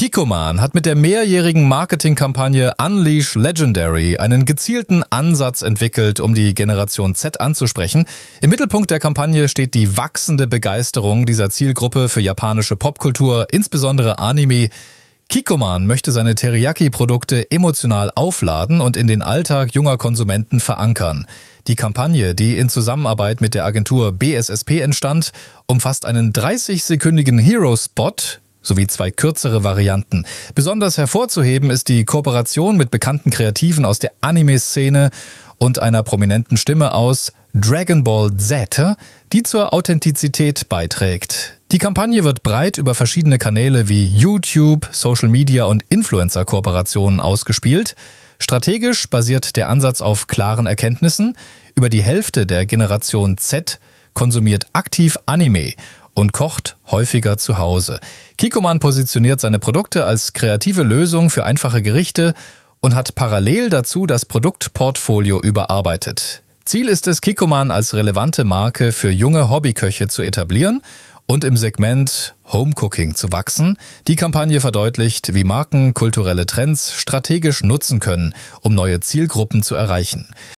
Kikkoman hat mit der mehrjährigen Marketingkampagne Unleash Legendary einen gezielten Ansatz entwickelt, um die Generation Z anzusprechen. Im Mittelpunkt der Kampagne steht die wachsende Begeisterung dieser Zielgruppe für japanische Popkultur, insbesondere Anime. Kikkoman möchte seine Teriyaki-Produkte emotional aufladen und in den Alltag junger Konsumenten verankern. Die Kampagne, die in Zusammenarbeit mit der Agentur BSSP entstand, umfasst einen 30-sekündigen Hero-Spot sowie 2 kürzere Varianten. Besonders hervorzuheben ist die Kooperation mit bekannten Kreativen aus der Anime-Szene und einer prominenten Stimme aus Dragon Ball Z, die zur Authentizität beiträgt. Die Kampagne wird breit über verschiedene Kanäle wie YouTube, Social Media und Influencer-Kooperationen ausgespielt. Strategisch basiert der Ansatz auf klaren Erkenntnissen. Über die Hälfte der Generation Z konsumiert aktiv Anime und kocht häufiger zu Hause. Kikkoman positioniert seine Produkte als kreative Lösung für einfache Gerichte und hat parallel dazu das Produktportfolio überarbeitet. Ziel ist es, Kikkoman als relevante Marke für junge Hobbyköche zu etablieren und im Segment Homecooking zu wachsen. Die Kampagne verdeutlicht, wie Marken kulturelle Trends strategisch nutzen können, um neue Zielgruppen zu erreichen.